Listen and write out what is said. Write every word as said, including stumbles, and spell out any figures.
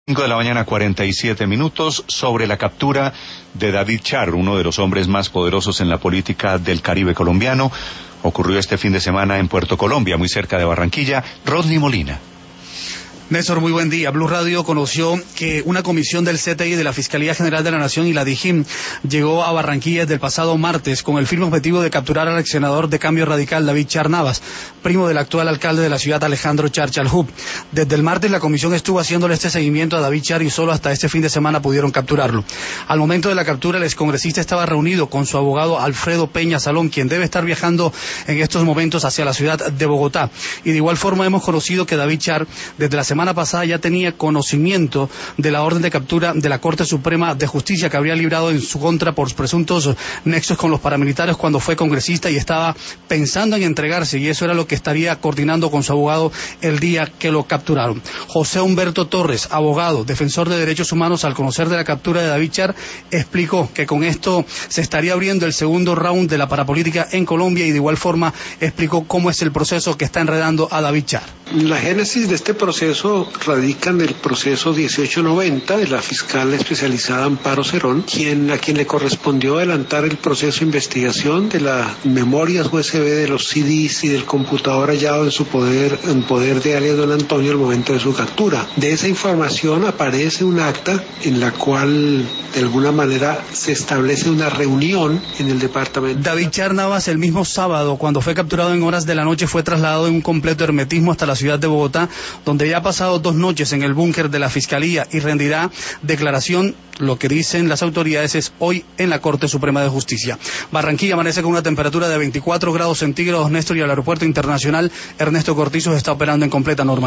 cinco de la mañana, cuarenta y siete minutos, sobre la captura de David Char, uno de los hombres más poderosos en la política del Caribe colombiano. Ocurrió este fin de semana en Puerto Colombia, muy cerca de Barranquilla. Rodney Molina. Néstor, muy buen día. Blue Radio conoció que una comisión del C T I, de la Fiscalía General de la Nación y la DIJÍN llegó a Barranquilla desde el pasado martes con el firme objetivo de capturar al ex senador de Cambio Radical, David Char Navas, primo del actual alcalde de la ciudad, Alejandro Char Chalhub. Desde el martes la comisión estuvo haciéndole este seguimiento a David Char y solo hasta este fin de semana pudieron capturarlo. Al momento de la captura, el excongresista estaba reunido con su abogado Alfredo Peña Salón, quien debe estar viajando en estos momentos hacia la ciudad de Bogotá. Y de igual forma hemos conocido que David Char, desde la semana pasada, ya tenía conocimiento de la orden de captura de la Corte Suprema de Justicia que habría librado en su contra por presuntos nexos con los paramilitares cuando fue congresista, y estaba pensando en entregarse, y eso era lo que estaría coordinando con su abogado el día que lo capturaron. José Humberto Torres, abogado, defensor de derechos humanos, al conocer de la captura de David Char, explicó que con esto se estaría abriendo el segundo round de la parapolítica en Colombia, y de igual forma explicó cómo es el proceso que está enredando a David Char. La génesis de este proceso radica en el proceso dieciocho noventa de la fiscal especializada Amparo Cerón, quien, a quien le correspondió adelantar el proceso de investigación de las memorias U S B de los C Ds y del computador hallado en su poder, en poder de alias Don Antonio al momento de su captura. De esa información aparece un acta en la cual de alguna manera se establece una reunión en el departamento. David Char Navas, el mismo sábado, cuando fue capturado en horas de la noche, fue trasladado en un completo hermetismo hasta la ciudad de Bogotá, donde ya ha pasado dos noches en el búnker de la Fiscalía y rendirá declaración. Lo que dicen las autoridades es hoy en la Corte Suprema de Justicia. Barranquilla amanece con una temperatura de veinticuatro grados centígrados, Néstor, y el aeropuerto internacional Ernesto Cortizos está operando en completa normalidad.